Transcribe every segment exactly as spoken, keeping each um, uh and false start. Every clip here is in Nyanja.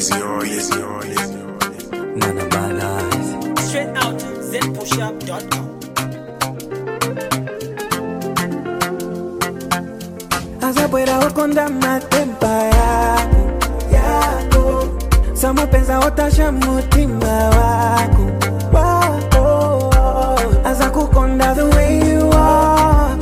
easy, oh, easy, oh, easy, oh. Nana Bala. Straight out zen push up dot com. Asa pueda okonda matempa yako yako Samu penza otasha mutima wako wako Asa kukonda the way you are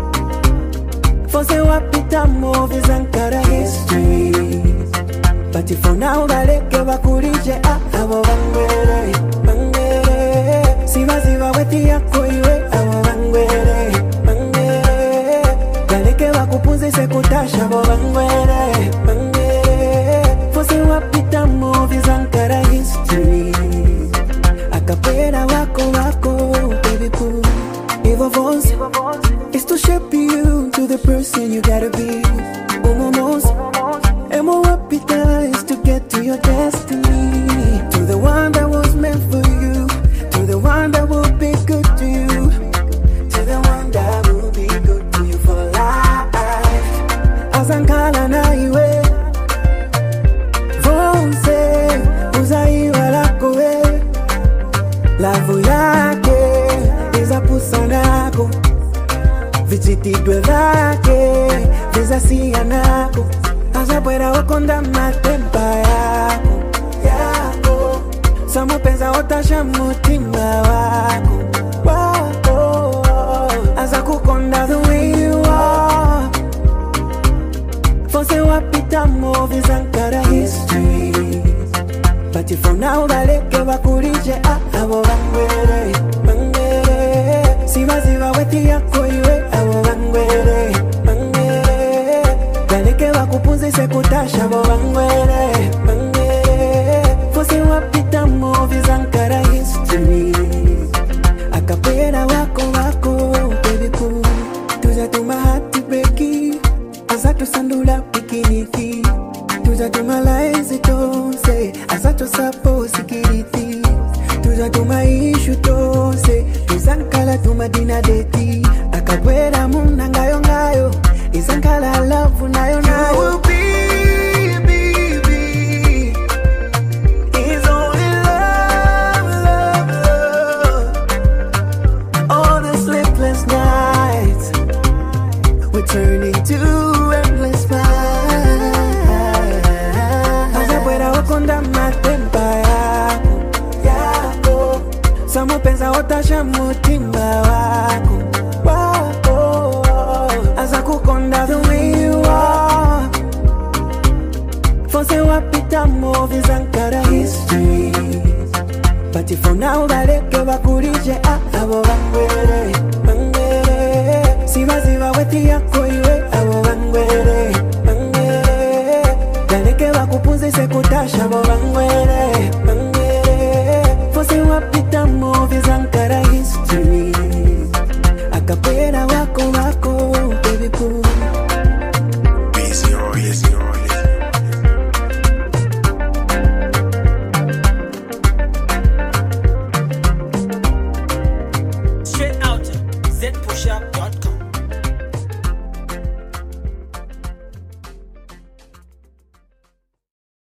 Fose wapita movies and kara history But for now galeke bakurije ah abo bangwere bangwere Siva siva weti yako iwe abo bangwere bangwere Galeke bakupunze se kutasha abo bangwere bangwere Fose wapita movies and kara history Akapera wako wako baby boo Evo Vons is to shape you to the person you gotta be Umomos Emo wapita is to get to your destiny To the one that was meant for you To the one that will be good to you To the one that will be good to you for life Azankala na iwe Vonse Uzaiwa lako we Lavu yake Iza pusanako Vijitidwe vake Viza siyanako Asa pueda okonda matempa yako yako Samu penza otasha mutima wako wako Asa kukonda the way you are Fose wapita movies and kara history But for now galeke bakurije ah abo bangwere bangwere Siva siva weti yako iwe abo bangwere bangwere Galeke bakupunze se kutasha abo bangwere bangwere Fose wapita movies and kara history Akapera wako wako baby boo Tuza tuma hati beki Azato sandula pikiniki Tuza tuma laizi tose Azato sapo sikiriti Tuza tuma ishu tose Tuzankala tuma dina deti Akapera muna ngayo ngayo Izankala love nayo nayo You will be, be, be It's only love, love, love All the sleepless nights We turn into endless flights Asa pueda okonda matempa yako yako Samu penza otasha mutima wako wako Asa kukonda the way you are Fose wapita movies and kara history But for now galeke bakurije ah abo bangwe